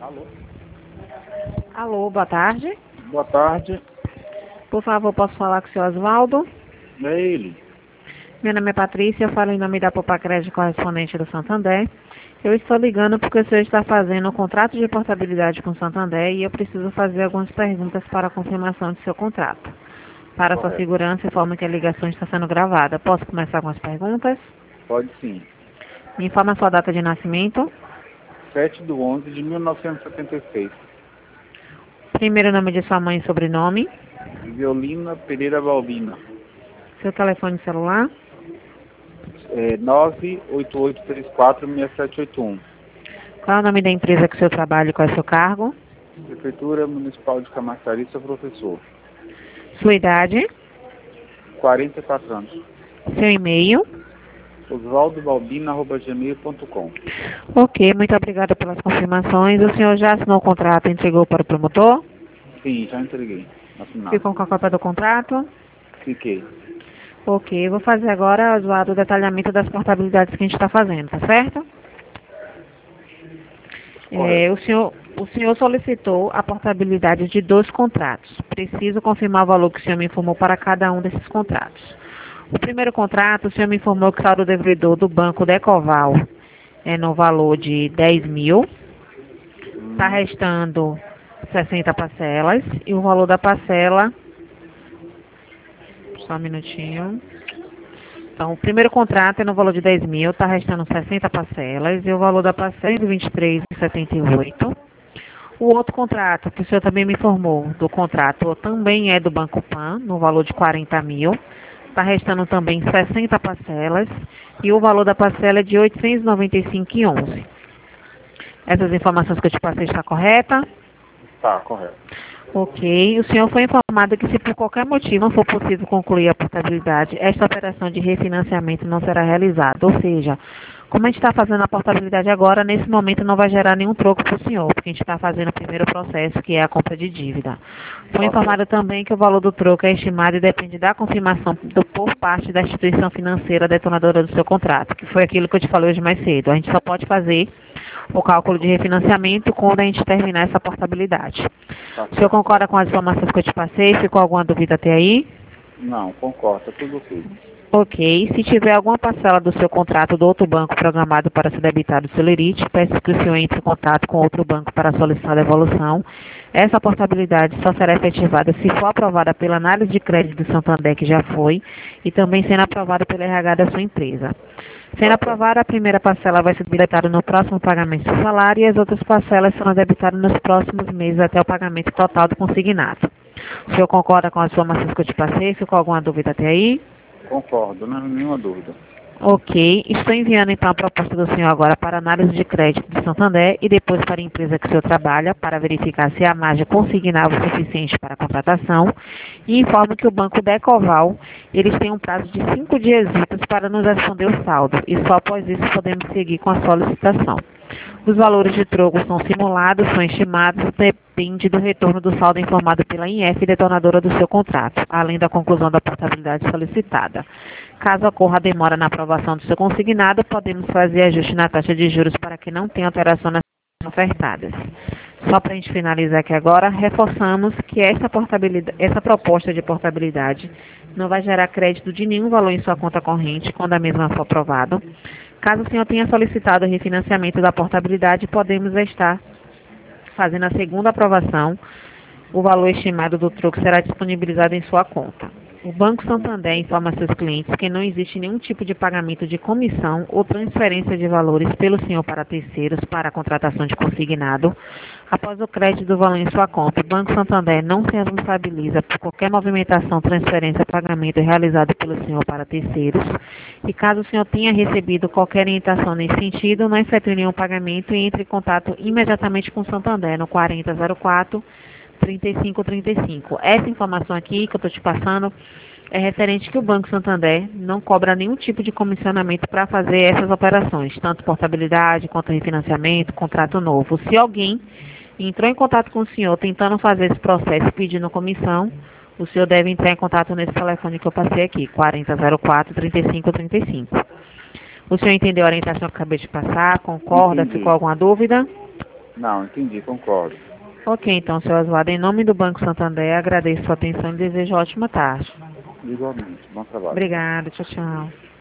Alô? Alô, boa tarde. Boa tarde. Por favor, posso falar com o senhor Oswaldo? É ele. Meu nome é Patrícia, eu falo em nome da Popacred, correspondente do Santander. Eu estou ligando porque o senhor está fazendo um contrato de portabilidade com o Santander e eu preciso fazer algumas perguntas para a confirmação de seu contrato. Para sua Correto. segurança, informo que a ligação está sendo gravada. Posso começar com as perguntas? Pode sim. Me informa a sua data de nascimento, 7/11/1976. primeiro nome de sua mãe e sobrenome, Violina Pereira Balbina. seu telefone celular, 988346781. qual é o nome da empresa que o senhor trabalha e qual é o seu cargo, Prefeitura Municipal de Camaçari, sou professor. sua idade, 44 anos. seu e-mail. osvaldobalbina@gmail.com. Ok, muito obrigada pelas confirmações. O senhor já assinou o contrato e entregou para o promotor? Sim, já entreguei. Assinado. Ficou com a cópia do contrato? Fiquei. Ok, vou fazer agora, Oswaldo, o detalhamento das portabilidades que a gente está fazendo, tá certo? Correto. O senhor solicitou a portabilidade de 2 contratos. Preciso confirmar o valor que o senhor me informou para cada um desses contratos. O primeiro contrato, o senhor me informou que o saldo devedor do Banco Decoval é no valor de 10 mil. Está restando 60 parcelas e o valor da parcela... Só um minutinho. Então, o primeiro contrato é no valor de 10 mil, está restando 60 parcelas e o valor da parcela é de 23,78. O outro contrato, que o senhor também me informou, do contrato também é do Banco Pan, no valor de 40 mil. Está restando também 60 parcelas e o valor da parcela é de 895,11. Essas informações que eu te passei está correta? Tá, correto. Ok. O senhor foi informado que se por qualquer motivo não for possível concluir a portabilidade, esta operação de refinanciamento não será realizada. Ou seja, como a gente está fazendo a portabilidade agora, nesse momento não vai gerar nenhum troco para o senhor, porque a gente está fazendo o primeiro processo, que é a compra de dívida. Foi informado também que o valor do troco é estimado e depende da confirmação por parte da instituição financeira detonadora do seu contrato, que foi aquilo que eu te falei hoje mais cedo. A gente só pode fazer o cálculo de refinanciamento quando a gente terminar essa portabilidade. Tá O senhor certo. concorda com as informações que eu te passei? Ficou alguma dúvida até aí? Não, concordo, tá tudo ok. Ok. Se tiver alguma parcela do seu contrato do outro banco programado para ser debitado do Celerite, peço que o senhor entre em contato com outro banco para solicitar a devolução. Essa portabilidade só será efetivada se for aprovada pela análise de crédito do Santander, que já foi, e também sendo aprovada pela RH da sua empresa. Sendo aprovada, a primeira parcela vai ser debitada no próximo pagamento do salário e as outras parcelas serão debitadas nos próximos meses até o pagamento total do consignado. O senhor concorda com as informações que eu te passei? Ficou alguma dúvida até aí? Concordo, não há nenhuma dúvida. Ok. Estou enviando então a proposta do senhor agora para análise de crédito do Santander e depois para a empresa que o senhor trabalha para verificar se a margem consignável é suficiente para a contratação e informo que o Banco Decoval, eles têm um prazo de 5 dias úteis para nos responder o saldo e só após isso podemos seguir com a solicitação. Os valores de troco são simulados, são estimados, depende do retorno do saldo informado pela INF detonadora do seu contrato, além da conclusão da portabilidade solicitada. Caso ocorra a demora na aprovação do seu consignado, podemos fazer ajuste na taxa de juros para que não tenha alteração nas ofertadas. Só para a gente finalizar aqui agora, reforçamos que essa proposta de portabilidade não vai gerar crédito de nenhum valor em sua conta corrente quando a mesma for aprovada. Caso o senhor tenha solicitado o refinanciamento da portabilidade, podemos estar fazendo a segunda aprovação. O valor estimado do troco será disponibilizado em sua conta. O Banco Santander informa a seus clientes que não existe nenhum tipo de pagamento de comissão ou transferência de valores pelo senhor para terceiros para a contratação de consignado. Após o crédito do valor em sua conta, o Banco Santander não se responsabiliza por qualquer movimentação, transferência ou pagamento realizado pelo senhor para terceiros. E caso o senhor tenha recebido qualquer orientação nesse sentido, não efetue nenhum pagamento e entre em contato imediatamente com o Santander no 4004 3535. Essa informação aqui que eu estou te passando é referente que o Banco Santander não cobra nenhum tipo de comissionamento para fazer essas operações, tanto portabilidade quanto refinanciamento, contrato novo. Se alguém entrou em contato com o senhor tentando fazer esse processo pedindo comissão, o senhor deve entrar em contato nesse telefone que eu passei aqui, 4004 3535. O senhor entendeu a orientação que eu acabei de passar? Concorda? Entendi. Ficou alguma dúvida? Não, entendi, concordo. Ok, então, seu Oswaldo, em nome do Banco Santander, agradeço sua atenção e desejo ótima tarde. Igualmente. Bom trabalho. Obrigada, tchau, tchau.